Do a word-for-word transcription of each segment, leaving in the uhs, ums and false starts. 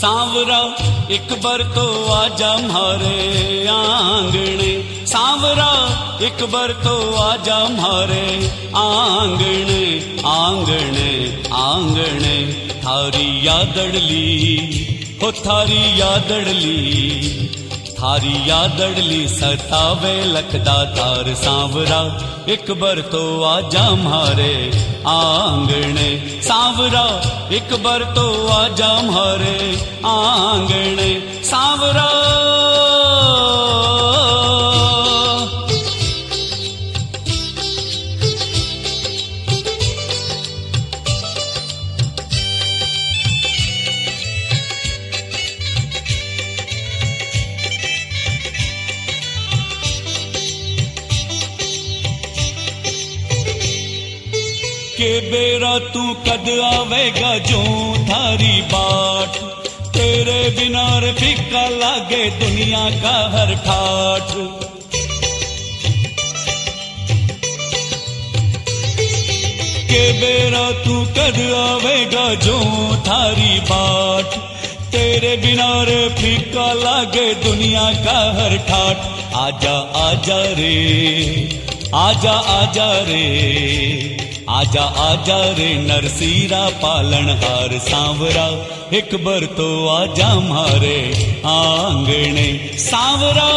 सांवरा एक बार तो आजा म्हारे आंगणे, सांवरा एक बार तो आजा म्हारे आंगणे, आंगणे आंगणे थारी यादड़ली हो थारी यादड़ली, थारी यादड़ली सतावे लखदा तार। सांवरा एक बार तो आजा म्हारे आंगणे, सांवरा एक बार तो आजा म्हारे आंगणे, सांवरा के बेरा तू कद आवेगा जो थारी बाट, तेरे बिना रे फीका लागे दुनिया का हर ठाठ। के बेरा तू कद आवेगा जो थारी बाट, तेरे बिना रे फीका लागे दुनिया का हर ठाठ। आजा आजा रे आजा आजा रे आजा आजा रे नरसीरा पालनहार। सांवरा एक बार तो आजा म्हारे आंगणे, सांवरा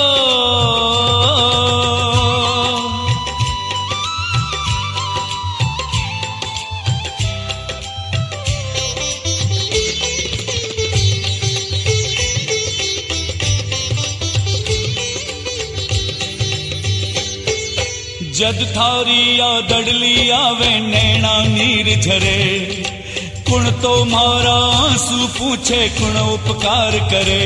जद थारी यादड़ली आवे नैना नीर झरे, कुण तो मारा आंसू पूछे कुण उपकार करे।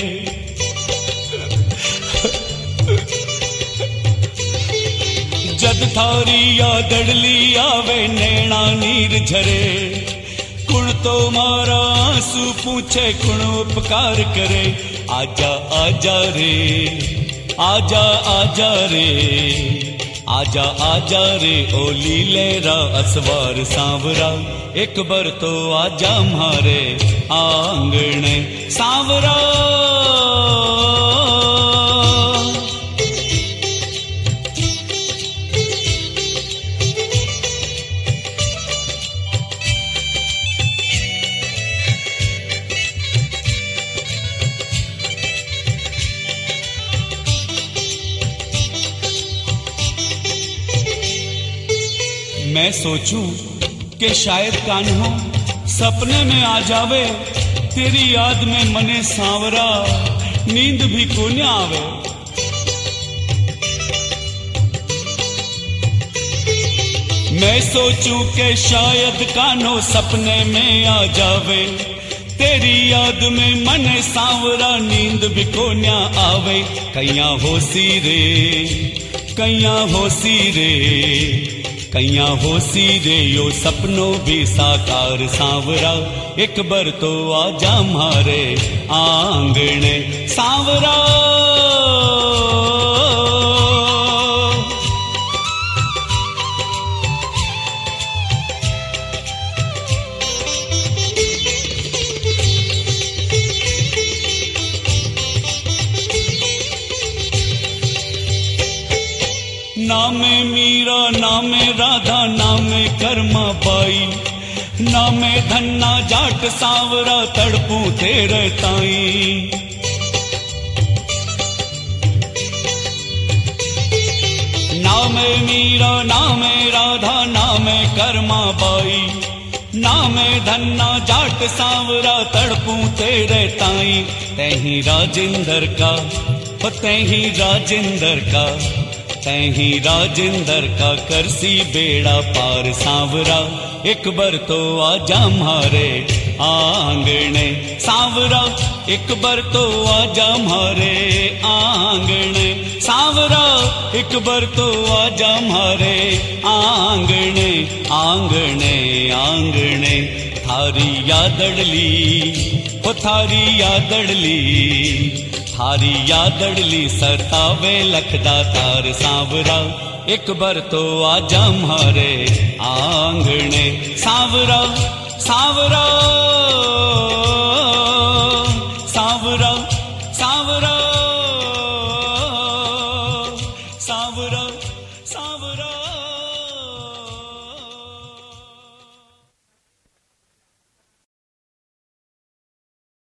जद थारी यादड़ली आवे नैना नीर झरे, कुण तो मारा आंसू पूछे कुण उपकार करे। आजा आजा रे आजा आजा रे आजा आजा रे ओ लीलेरा असवार। सांवरा एक बार तो आजा म्हारे आंगणे, सांवरा मैं सोचूं कि शायद कान्हो सपने में आ जावे, तेरी याद में मने सांवरा नींद भी को न आवे। मैं सोचूं कि शायद कान्हो सपने में आ जावे, तेरी याद में मने सांवरा नींद भी को न आवे। कैया होसी रे कैया होसी रे कैया होसी रे यो सपनों भी साकार। सांवरा एक बार तो आजा म्हारे आंगणे, सांवरा नामे मीरा नामे राधा नामे कर्मा बाई, नामे धन्ना जाट सांवरा तड़पू तेरे ताई। नामे मीरा नामे राधा नामे कर्मा बाई, नामे धन्ना जाट सांवरा तड़पू तेरे ताई। तैही राजेंद्र का तैही राजेंद्र का तैही राजेंद्र का करसी बेड़ा पार। सांवरा एक बार तो आजा म्हारे आंगणे, सांवरा एक बार तो आजा म्हारे आंगणे, सांवरा एक बार तो आजा म्हारे आंगणे, आंगणे आंगणे थारी यादड़ली हो थारी यादड़ली, थारी यादड़ली सतावे लखदा तार। सांवरा एक बार तो आजा म्हारे आंगणे, सांवरा सांवरा सांवरा